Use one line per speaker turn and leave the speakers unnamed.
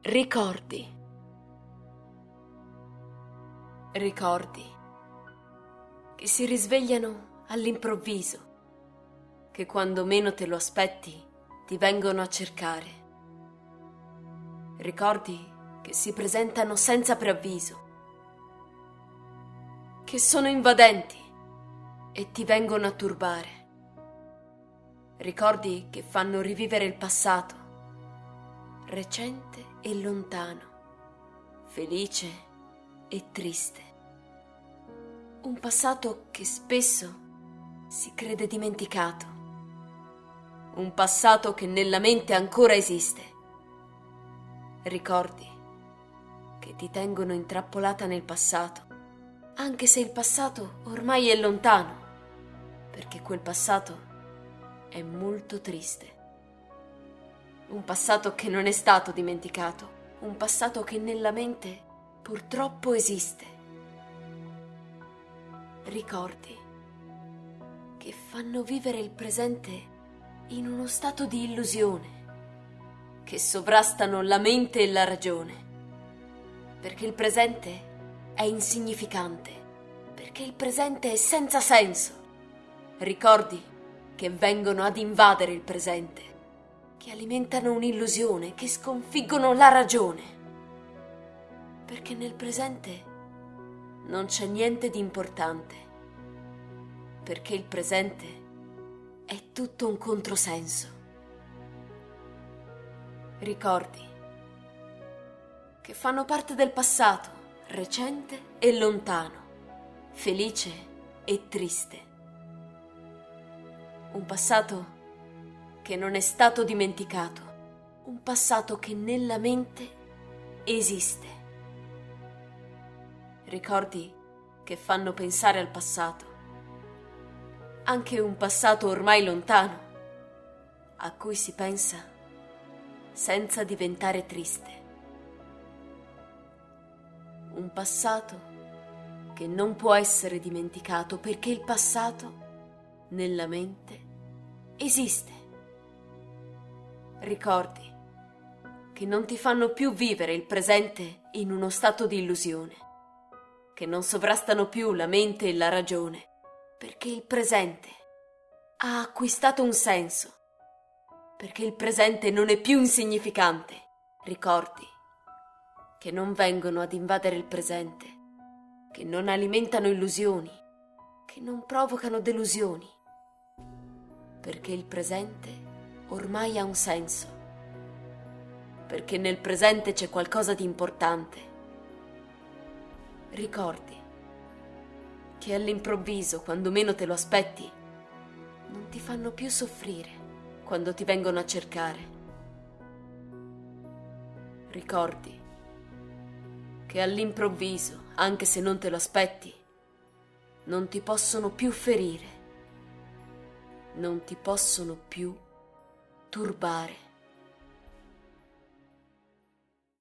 Ricordi. Ricordi che si risvegliano all'improvviso, che quando meno te lo aspetti ti vengono a cercare. Ricordi che si presentano senza preavviso, che sono invadenti e ti vengono a turbare. Ricordi che fanno rivivere il passato, recente e lontano, felice e triste. Un passato che spesso si crede dimenticato, un passato che nella mente ancora esiste. Ricordi che ti tengono intrappolata nel passato, anche se il passato ormai è lontano, perché quel passato è molto triste. Un passato che non è stato dimenticato, un passato che nella mente purtroppo esiste. Ricordi che fanno vivere il presente in uno stato di illusione, che sovrastano la mente e la ragione, perché il presente è insignificante, perché il presente è senza senso. Ricordi che vengono ad invadere il presente, che alimentano un'illusione, che sconfiggono la ragione, perché nel presente non c'è niente di importante, perché il presente è tutto un controsenso. Ricordi che fanno parte del passato, recente e lontano, felice e triste. Un passato che non è stato dimenticato, un passato che nella mente esiste. Ricordi che fanno pensare al passato, anche un passato ormai lontano, a cui si pensa senza diventare triste. Un passato che non può essere dimenticato perché il passato nella mente esiste. Ricordi che non ti fanno più vivere il presente in uno stato di illusione, che non sovrastano più la mente e la ragione, perché il presente ha acquistato un senso, perché il presente non è più insignificante. Ricordi che non vengono ad invadere il presente, che non alimentano illusioni, che non provocano delusioni, perché il presente ormai ha un senso, perché nel presente c'è qualcosa di importante. Ricordi che all'improvviso, quando meno te lo aspetti, non ti fanno più soffrire quando ti vengono a cercare. Ricordi che all'improvviso, anche se non te lo aspetti, non ti possono più ferire, non ti possono più turbare.